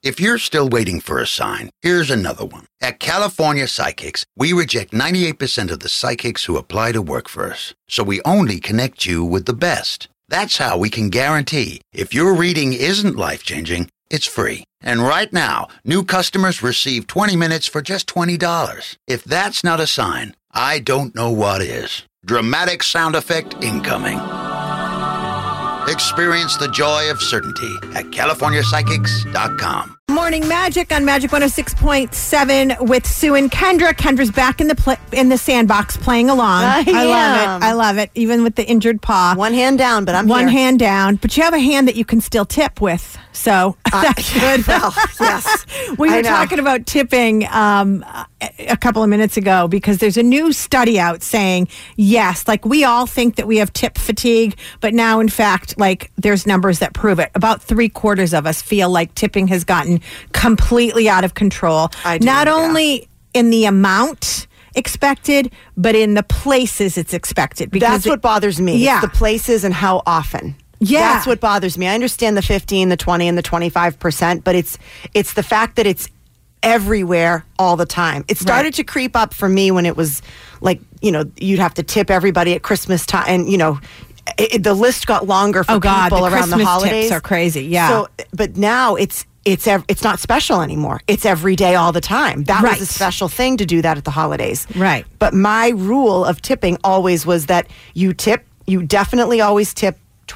If you're still waiting for a sign, here's another one. At California Psychics, we reject 98% of the psychics who apply to work for us. So we only connect you with the best. That's how we can guarantee if your reading isn't life-changing, it's free. And right now, new customers receive 20 minutes for just $20. If that's not a sign, I don't know what is. Dramatic sound effect incoming. Experience the joy of certainty at CaliforniaPsychics.com. Morning Magic on Magic 106.7 with Sue and Kendra. Kendra's back in the sandbox playing along. I love it. Even with the injured paw. One hand down, but I'm One here. hand down, but you have a hand that you can still tip with. So that's good. Well, yes. We were talking about tipping a couple of minutes ago because there's a new study out saying, yes, like we all think that we have tip fatigue, but now in fact, like there's numbers that prove it. About 3/4 of us feel like tipping has gotten completely out of control. Not only in the amount expected, but in the places it's expected. Because that's what bothers me. Yeah. It's the places and how often. Yeah. That's what bothers me. I understand the 15, the 20, and the 25%, but it's the fact that it's everywhere all the time. It started to creep up for me when it was like, you'd have to tip everybody at Christmas time, and, the list got longer for people around Christmas the holidays. Tips are crazy, yeah. So, but now it's not special anymore. It's every day, all the time. That was a special thing to do that at the holidays. Right. But my rule of tipping always was that you definitely always tip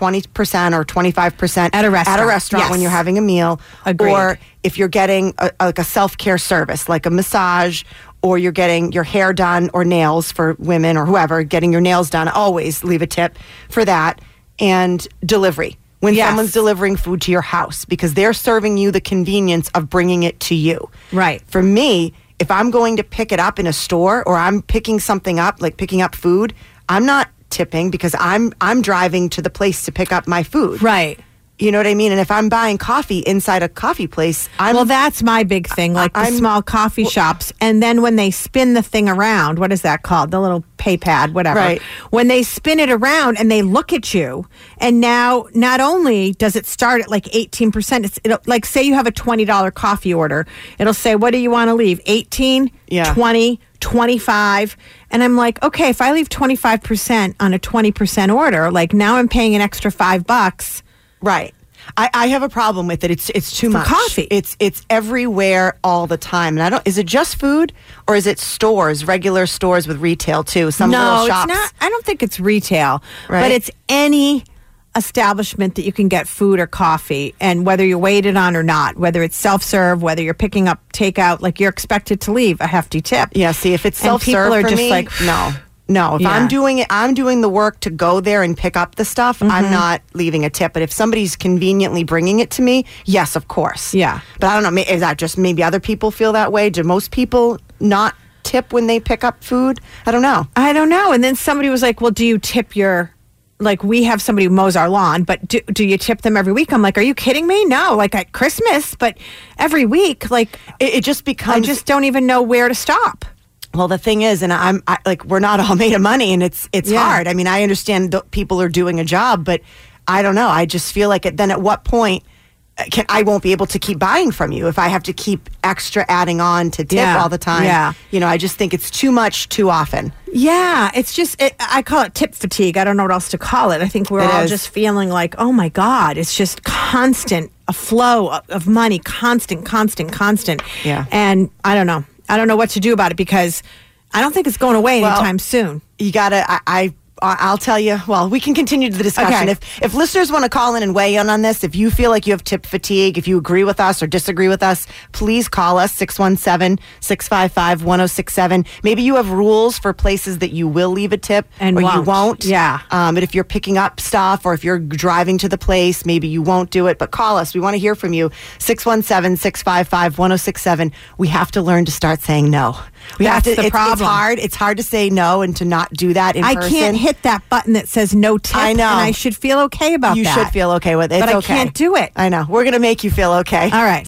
20% or 25% at a restaurant when you're having a meal. Agreed. Or if you're getting a self-care service, like a massage, or you're getting your hair done or nails for women or whoever, getting your nails done, always leave a tip for that. And delivery. When someone's delivering food to your house, because they're serving you the convenience of bringing it to you. Right. For me, if I'm going to pick it up in a store or I'm picking something up, like picking up food, I'm not tipping because I'm driving to the place to pick up my food. Right. You know what I mean? And if I'm buying coffee inside a coffee place, well, that's my big thing, like the small coffee shops. And then when they spin the thing around, what is that called? The little pay pad, whatever. Right. When they spin it around and they look at you, and now not only does it start at like 18%, it'll, like say you have a $20 coffee order, it'll say, what do you want to leave? 18, 20, 25. And I'm like, okay, if I leave 25% on a 20% order, like now I'm paying an extra $5. Right. I have a problem with it. It's too much. Coffee. It's everywhere all the time. And is it just food or is it stores, regular stores with retail too? Some little shops. It's not. I don't think it's retail, right? But it's any establishment that you can get food or coffee, and whether you're waited on or not, whether it's self-serve, whether you're picking up takeout, like you're expected to leave a hefty tip. Yeah, see, if it's self-serve, people are for just me, like, no. If I'm doing it, I'm doing the work to go there and pick up the stuff. Mm-hmm. I'm not leaving a tip. But if somebody's conveniently bringing it to me, yes, of course. Yeah. But I don't know, is that just maybe other people feel that way? Do most people not tip when they pick up food? I don't know. And then somebody was like, well, do you tip your... Like, we have somebody who mows our lawn, but do you tip them every week? I'm like, are you kidding me? No, like at Christmas, but every week, like... It just becomes... I just don't even know where to stop. Well, the thing is, and I we're not all made of money, and it's hard. I mean, I understand that people are doing a job, but I don't know. I just feel like then at what point I won't be able to keep buying from you if I have to keep extra adding on to tip all the time. Yeah. I just think it's too much too often. Yeah, it's just, I call it tip fatigue. I don't know what else to call it. I think we're all just feeling like, oh my God, it's just constant, a flow of money, constant. Yeah. And I don't know. I don't know what to do about it because I don't think it's going away anytime soon. You gotta, I'll tell you, well, we can continue the discussion. Okay. If listeners want to call in and weigh in on this, if you feel like you have tip fatigue, if you agree with us or disagree with us, please call us, 617-655-1067. Maybe you have rules for places that you will leave a tip and you won't. Yeah. But if you're picking up stuff or if you're driving to the place, maybe you won't do it. But call us. We want to hear from you. 617-655-1067. We have to learn to start saying no. That's the problem. It's hard. It's hard to say no and to not do that in person. I can't hit that button that says no tip. I know. And I should feel okay about that. You should feel okay with it. But it's I okay. can't do it. I know. We're going to make you feel okay. All right.